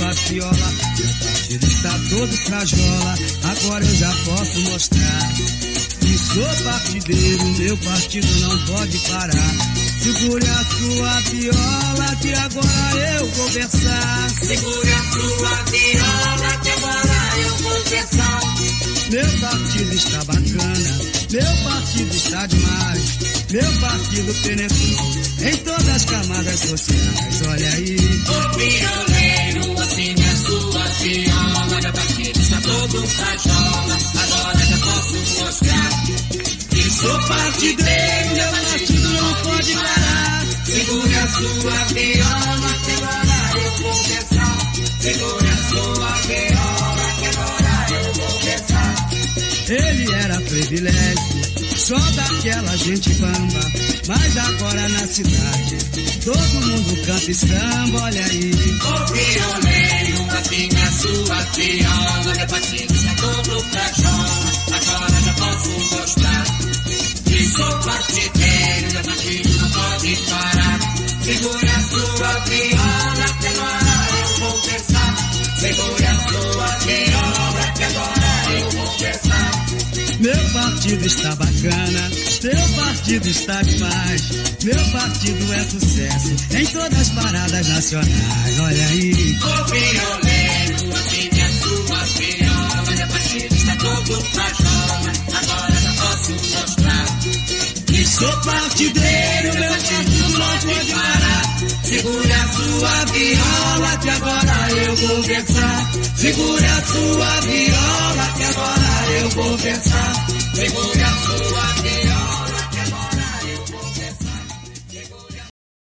sua viola. Meu partido está todo frajola, agora eu já posso mostrar que sou partideiro, meu partido não pode parar. Segure a sua viola que agora eu vou versar. Segure a sua viola que agora eu vou versar. Meu partido está bacana, meu partido está demais. Meu partido penetrou em todas as camadas sociais, olha aí. O pioneiro, assim é sua viola. Meu partido está todo frajola, agora já posso mostrar que sou partideiro, meu partido não pode parar. Segure a sua viola que agora eu vou versar. Segure a sua viola que agora eu vou versar. Ele era privilégio só daquela gente bamba, mas agora na cidade todo mundo canta e samba, olha aí. O pioneiro, assim é sua viola. Meu partido está todo frajola, agora já posso mostrar que sou partideiro, meu partido não pode parar. Segure a sua viola que agora eu vou versar. Segure a sua viola que agora eu vou versar. Meu partido está bacana, meu partido está demais. Meu partido é sucesso em todas as paradas nacionais, olha aí. O pioneiro, assim é sua viola. Meu partido está todo frajola, agora já posso mostrar que sou partideiro, meu partido não pode parar. Segure a sua viola que agora eu vou versar. Segure a sua viola que agora eu vou versar. Segure a sua